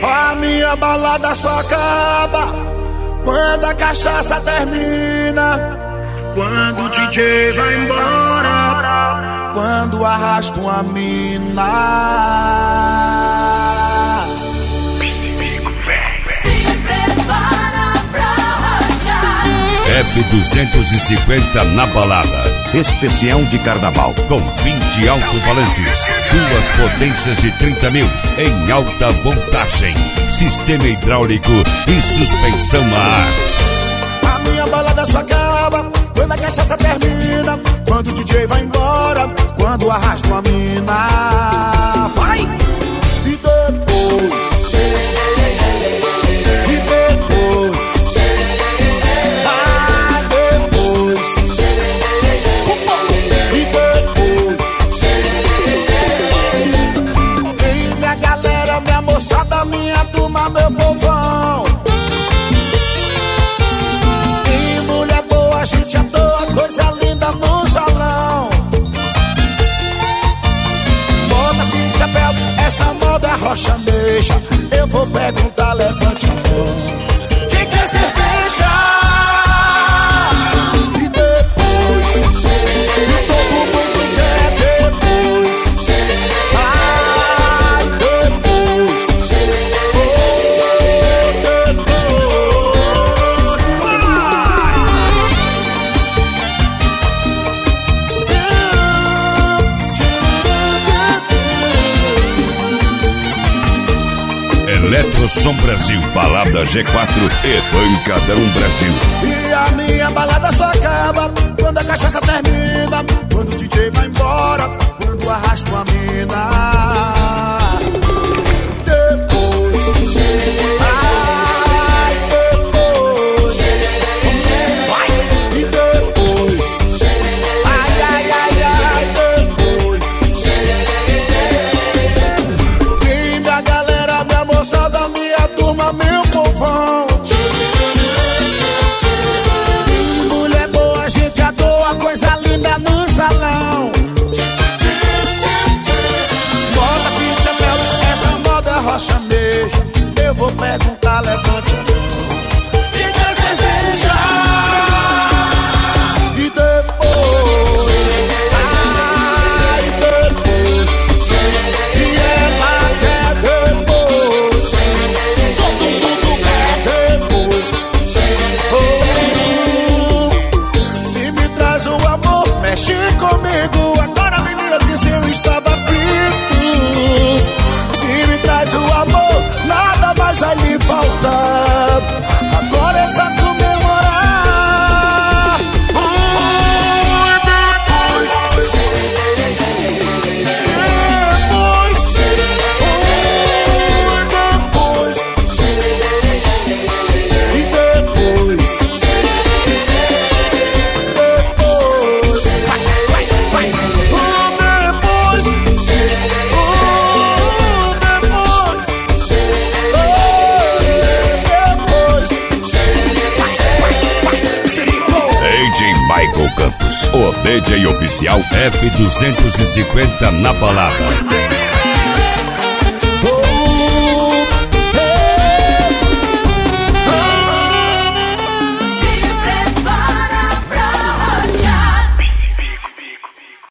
A minha balada só acaba quando a cachaça termina, quando o DJ vai embora, quando arrasta uma mina. Se prepara pra rachar. F250 na balada. Especial de carnaval com 20 alto-falantes, 2 potências de 30 mil em alta voltagem, sistema hidráulico e suspensão a ar. A minha balada só acaba quando a cachaça termina, quando o DJ vai embora, quando arrasta uma mina. Vai! E depois moçada, minha turma, meu povão. E mulher boa, a gente adora, coisa linda no salão. Bota assim de chapéu, essa moda é rocha mexa. Eu vou perguntar, levante a mão. Quem quer cerveja? E depois, e todo mundo quer depois. Ai, depois. Eletrosom Brasil, balada G4 e Pancadão Brasil. E a minha balada só acaba quando a cachaça termina, quando o DJ vai embora, quando arrasta uma mina. Depois, ai, depois, vai, e depois, ai, ai, ai, ai, depois. E minha galera, minha moçada, minha turma, meu povão. Mulher boa, a gente adora, coisa linda no salão. Bota assim de chapéu, essa moda é rocha mesmo. Eu vou perguntar, levante a mão. Quem quer cerveja? E depois, ai, depois. E ela quer depois. Todo mundo quer depois. Se me traz o amor, mexe comigo. Agora menina disse eu estava frito. Se me traz o amor, nada mais vai lhe faltar. Agora é só comemorar. Depois, depois, e depois, depois, vai, vai, vai, depois, DJ Michael Campos, o DJ oficial F250 na balada.